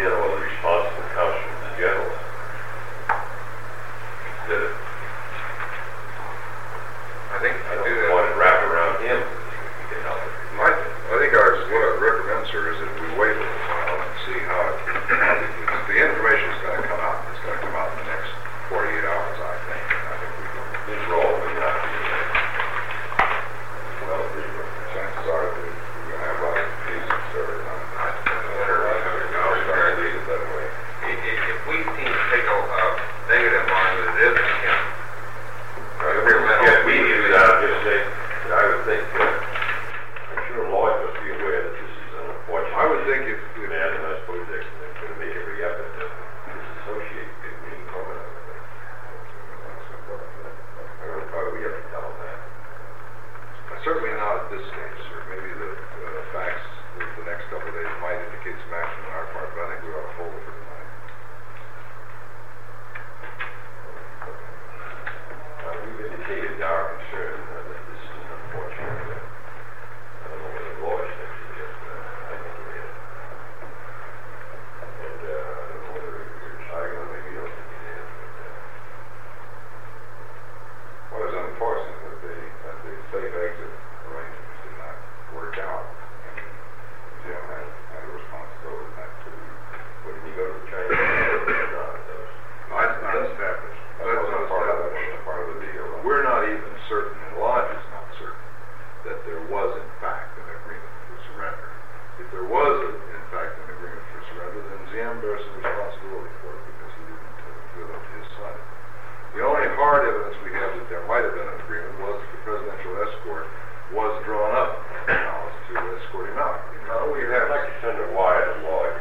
general, the responsible comes from the general. I think I don't want to wrap around him. I think one of the recommends, sir, is that we wait a little while and see how the information is going to come out. It's going to come out in the next 48 hours, I think. I think we can. This role may not be well agreed with. Chances are that we're going to have lots of cases, sir. If we seem to take a negative on it, it is again. Yeah, we do that. Just say, I would think, I'm sure Lloyd must be aware that this is unfortunate. I would think if Man, and I suppose they're going to make every effort to disassociate between COVID and everything. I don't know, probably we have to tell them that. certainly not at this stage, sir. Maybe the facts the next couple of days might indicate some action on our part, but I think we ought to hold it for tonight. We've indicated our concern that this is unfortunate. I don't know whether the law is actually just, I think it is. And I don't know whether you're deciding on, maybe you don't think it is. Well, it's unfortunate that the safe exit arrangements did not work out. And Jim had a responsibility in that too. But when you go to the Chinese, it's not those. No, it's not established. That's That's not part of established. part of the deal. We're not even certain, and Lodge is not certain, that there was in fact an agreement for surrender. If there was, in fact, an agreement for surrender, then Jim bears some responsibility for it because he didn't live up to his side. The only hard evidence we have that there might have been an agreement was that the presidential escort was drawn up to escort him out. Well, we have like to send a wire to Lloyd